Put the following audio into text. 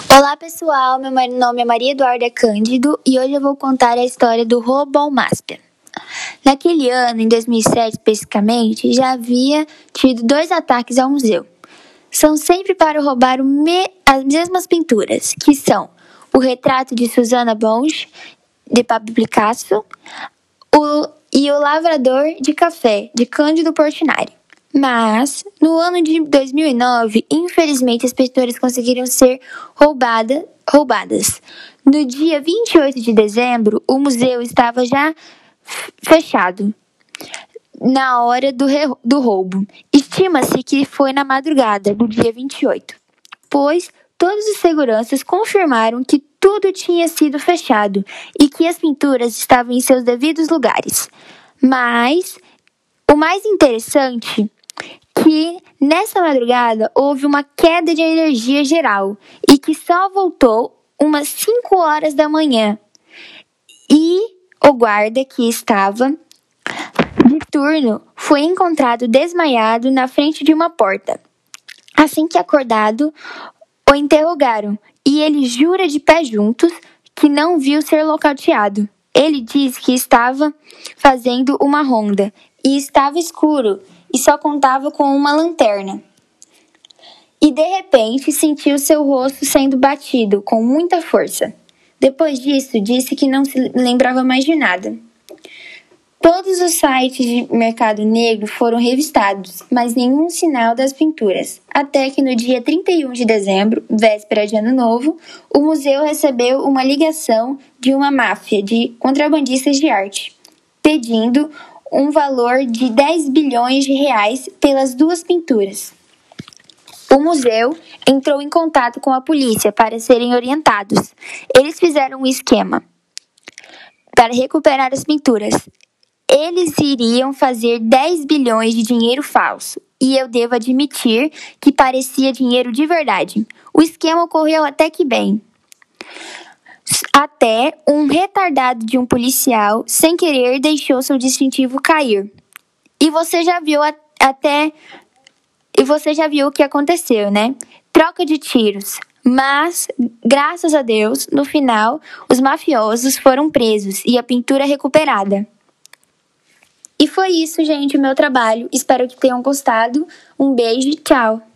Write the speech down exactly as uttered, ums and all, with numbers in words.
Olá pessoal, meu nome é Maria Eduarda Cândido e hoje eu vou contar a história do roubo ao MASP. Naquele ano, em dois mil e sete especificamente, já havia tido dois ataques ao museu. São sempre para roubar me... as mesmas pinturas, que são o retrato de Susana Bonge, de Pablo Picasso, o... e o Lavrador de Café, de Cândido Portinari. Mas, no ano de dois mil e nove, infelizmente as pinturas conseguiram ser roubada, roubadas. No dia vinte e oito de dezembro, o museu estava já fechado na hora do, re, do roubo. Estima-se que foi na madrugada do dia vinte e oito, pois todos os seguranças confirmaram que tudo tinha sido fechado e que as pinturas estavam em seus devidos lugares. Mas o mais interessante que nessa madrugada houve uma queda de energia geral e que só voltou umas cinco horas da manhã. E o guarda que estava de turno foi encontrado desmaiado na frente de uma porta. Assim que acordado, o interrogaram e ele jura de pé juntos que não viu ser nocauteado. Ele diz que estava fazendo uma ronda e estava escuro e só contava com uma lanterna. E de repente sentiu seu rosto sendo batido com muita força. Depois disso, disse que não se lembrava mais de nada. Todos os sites de mercado negro foram revistados, mas nenhum sinal das pinturas. Até que no dia trinta e um de dezembro, véspera de Ano Novo, o museu recebeu uma ligação de uma máfia de contrabandistas de arte, pedindo um valor de dez bilhões de reais pelas duas pinturas. O museu entrou em contato com a polícia para serem orientados. Eles fizeram um esquema para recuperar as pinturas. Eles iriam fazer dez bilhões de dinheiro falso, e eu devo admitir que parecia dinheiro de verdade. O esquema ocorreu até que bem. Até um retardado de um policial, sem querer, deixou seu distintivo cair. E você já viu a, até e você já viu o que aconteceu, né? Troca de tiros. Mas, graças a Deus, no final, os mafiosos foram presos e a pintura recuperada. E foi isso, gente, o meu trabalho. Espero que tenham gostado. Um beijo e tchau!